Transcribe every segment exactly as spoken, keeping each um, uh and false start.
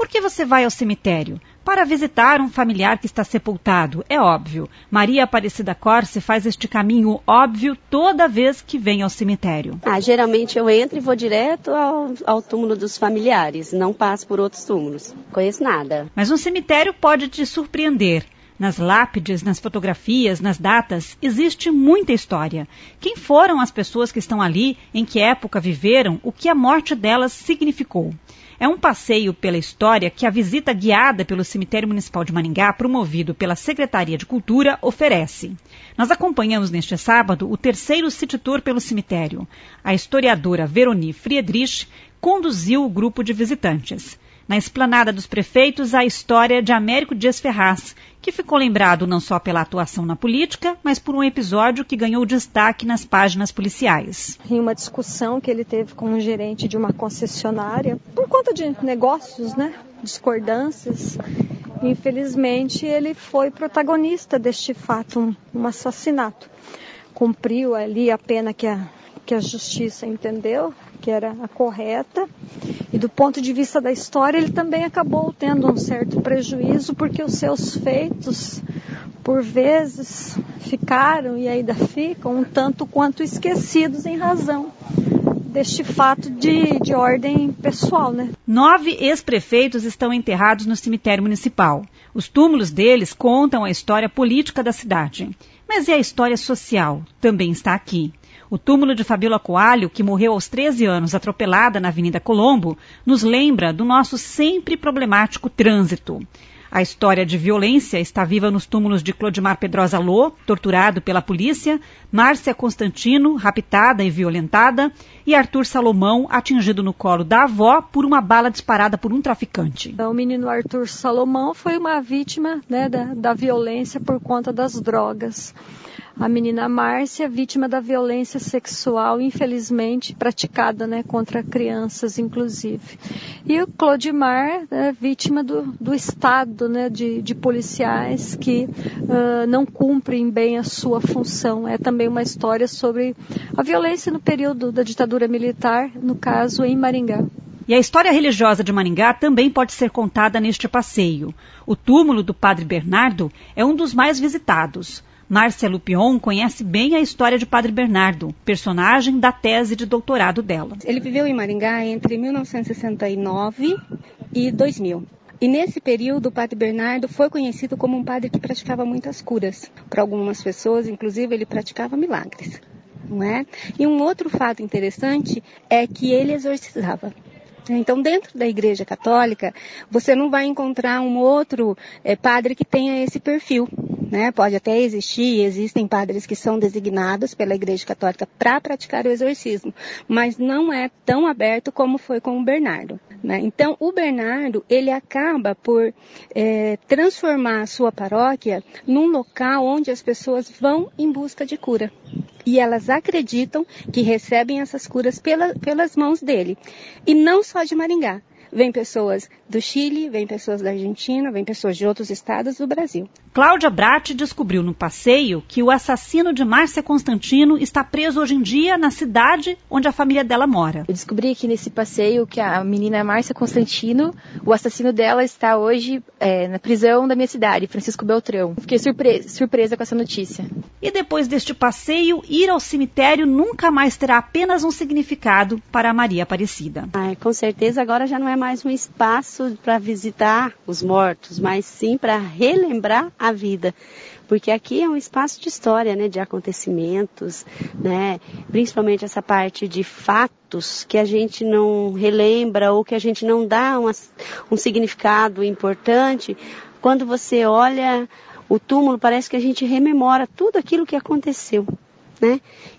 Por que você vai ao cemitério? Para visitar um familiar que está sepultado, é óbvio. Maria Aparecida Corse faz este caminho óbvio toda vez que vem ao cemitério. Ah, geralmente eu entro e vou direto ao, ao túmulo dos familiares, não passo por outros túmulos. Não conheço nada. Mas um cemitério pode te surpreender. Nas lápides, nas fotografias, nas datas, existe muita história. Quem foram as pessoas que estão ali, em que época viveram, o que a morte delas significou? É um passeio pela história que a visita guiada pelo Cemitério Municipal de Maringá, promovido pela Secretaria de Cultura, oferece. Nós acompanhamos neste sábado o terceiro City Tour pelo cemitério. A historiadora Veroni Friedrich conduziu o grupo de visitantes. Na esplanada dos prefeitos, a história de Américo Dias Ferraz, que ficou lembrado não só pela atuação na política, mas por um episódio que ganhou destaque nas páginas policiais. Em uma discussão que ele teve com um gerente de uma concessionária, por conta de negócios, né, discordâncias, infelizmente ele foi protagonista deste fato, um, um assassinato. Cumpriu ali a pena que a, que a justiça entendeu, que era a correta, e do ponto de vista da história ele também acabou tendo um certo prejuízo, porque os seus feitos, por vezes, ficaram e ainda ficam um tanto quanto esquecidos em razão deste fato de, de ordem pessoal, né? Nove ex-prefeitos estão enterrados no cemitério municipal. Os túmulos deles contam a história política da cidade. Mas e a história social? Também está aqui. O túmulo de Fabíola Coalho, que morreu aos treze anos atropelada na Avenida Colombo, nos lembra do nosso sempre problemático trânsito. A história de violência está viva nos túmulos de Clodimar Pedrosa Lô, torturado pela polícia, Márcia Constantino, raptada e violentada, e Arthur Salomão, atingido no colo da avó por uma bala disparada por um traficante. O menino Arthur Salomão foi uma vítima, né, da, da violência por conta das drogas. A menina Márcia, vítima da violência sexual, infelizmente, praticada, né, contra crianças, inclusive. E o Clodimar, né, vítima do, do Estado, né, de, de policiais que uh, não cumprem bem a sua função. É também uma história sobre a violência no período da ditadura militar, no caso em Maringá. E a história religiosa de Maringá também pode ser contada neste passeio. O túmulo do Padre Bernardo é um dos mais visitados. Márcia Lupion conhece bem a história de Padre Bernardo, personagem da tese de doutorado dela. Ele viveu em Maringá entre mil novecentos e sessenta e nove e dois mil. E nesse período, o Padre Bernardo foi conhecido como um padre que praticava muitas curas. Para algumas pessoas, inclusive, ele praticava milagres. Não é? E um outro fato interessante é que ele exorcizava. Então, dentro da Igreja Católica, você não vai encontrar um outro é, padre que tenha esse perfil. Né? Pode até existir, existem padres que são designados pela Igreja Católica para praticar o exorcismo, mas não é tão aberto como foi com o Bernardo. Né? Então, o Bernardo, ele acaba por é, transformar a sua paróquia num local onde as pessoas vão em busca de cura. E elas acreditam que recebem essas curas pela, pelas mãos dele. E não só de Maringá. Vem pessoas do Chile, vem pessoas da Argentina, vem pessoas de outros estados do Brasil. Cláudia Bratti descobriu no passeio que o assassino de Márcia Constantino está preso hoje em dia na cidade onde a família dela mora. Eu descobri aqui nesse passeio que a menina Márcia Constantino, o assassino dela está hoje é, na prisão da minha cidade, Francisco Beltrão. Fiquei surpresa, surpresa com essa notícia. E depois deste passeio, ir ao cemitério nunca mais terá apenas um significado para a Maria Aparecida. Ah, com certeza agora já não é mais um espaço para visitar os mortos, mas sim para relembrar a vida. Porque aqui é um espaço de história, né, de acontecimentos, né, principalmente essa parte de fatos que a gente não relembra ou que a gente não dá uma, um significado importante. Quando você olha o túmulo, parece que a gente rememora tudo aquilo que aconteceu. Né?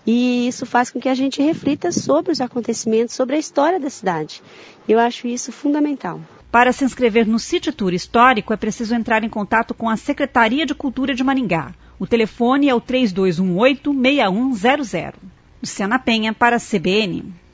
E isso faz com que a gente reflita sobre os acontecimentos, sobre a história da cidade. Eu acho isso fundamental. Para se inscrever no City Tour Histórico, é preciso entrar em contato com a Secretaria de Cultura de Maringá. O telefone é o três dois um oito, seis um zero zero. Luciana Penha para a C B N.